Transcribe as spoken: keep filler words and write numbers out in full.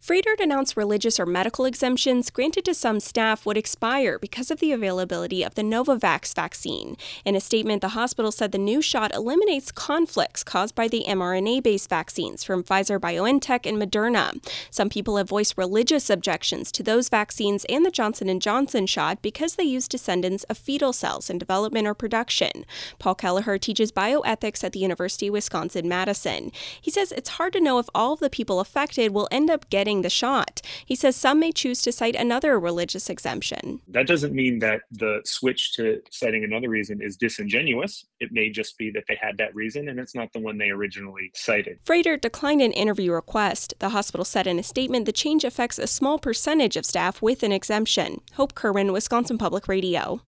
Froedtert announced religious or medical exemptions granted to some staff would expire because of the availability of the Novavax vaccine. In a statement, the hospital said the new shot eliminates conflicts caused by the mRNA-based vaccines from Pfizer-BioNTech and Moderna. Some people have voiced religious objections to those vaccines and the Johnson and Johnson shot because they use descendants of fetal cells in development or production. Paul Kelleher teaches bioethics at the University of Wisconsin-Madison. He says it's hard to know if all of the people affected will end up getting the shot. He says some may choose to cite another religious exemption. That doesn't mean that the switch to citing another reason is disingenuous. It may just be that they had that reason and it's not the one they originally cited. Froedtert declined an interview request. The hospital said in a statement the change affects a small percentage of staff with an exemption. Hope Kerwin, Wisconsin Public Radio.